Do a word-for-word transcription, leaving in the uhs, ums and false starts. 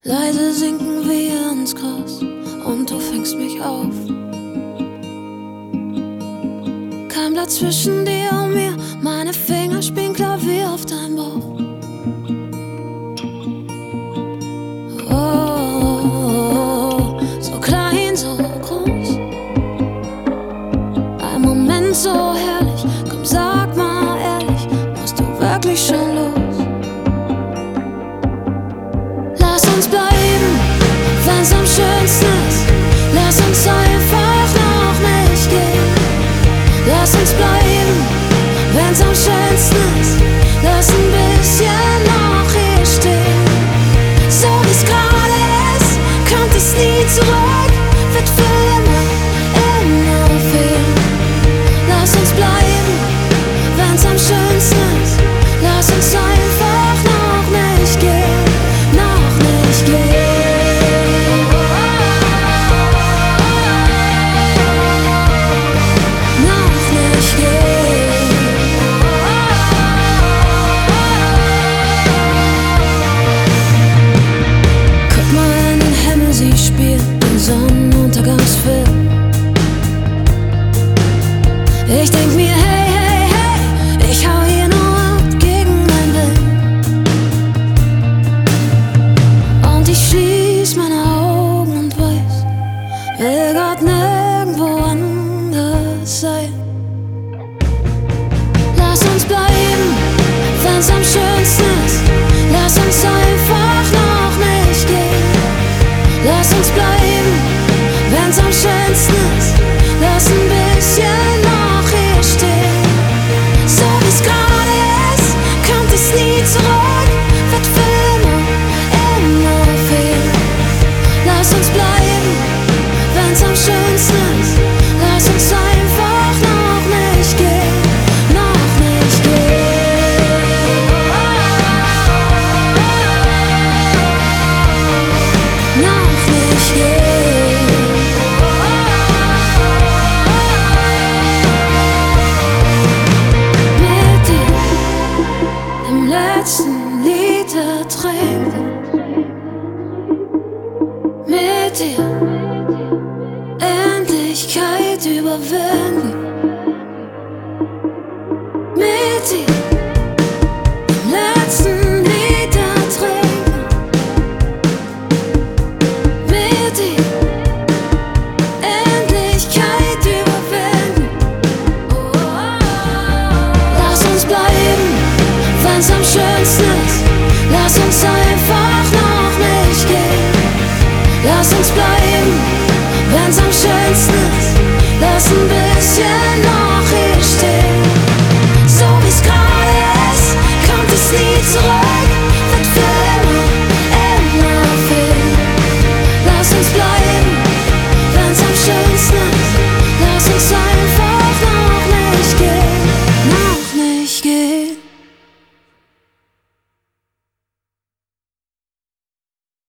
Leise sinken wir ins Gras und du fängst mich auf. Kein Platz zwischen dir und mir, meine Finger spielen Klavier auf deinem Bauch. Oh, so klein, so groß, ein Moment so herrlich. Komm, sag mal ehrlich, musst du wirklich schon los? Lass uns bleiben, wenn's am schönsten ist. Lass uns einfach noch nicht gehen. Lass uns bleiben, wenn's am schönsten ist. Lass ein bisschen noch hier stehen. So wie's gerade ist, kommt es nie zurück. Wird für immer, immer fehlen. Lass uns bleiben, wenn's am schönsten ist. Lass uns einfach noch nicht gehen. Noch nicht gehen. Sonnenuntergangsfilm. Ich denk mir, hey, hey, hey, ich hau hier nur ab gegen mein Willen. Und ich schließ meine Augen und weiß, will grad nirgendwo anders sein. Lass uns bleiben, wenn's am schönsten ist. Lass uns einfach noch nicht gehen. Lass uns bleiben, wenn's am schönsten ist. Lass ein bisschen noch hier stehen. So wie's gerade ist, kommt es nie zurück. Wird für immer, immer fehlen. Lass uns bleiben, wenn's am schönsten ist. Lass uns einfach noch nicht gehen. Noch nicht gehen. Noch nicht gehen. Letzten Liter trinken mit dir, Endlichkeit überwinden mit dir, im letzten Liter trinken mit dir, Endlichkeit überwinden. Oh, oh, oh. Lass uns bleiben, wenn's am schönsten ist. Lass uns einfach noch nicht gehen. Lass uns bleiben.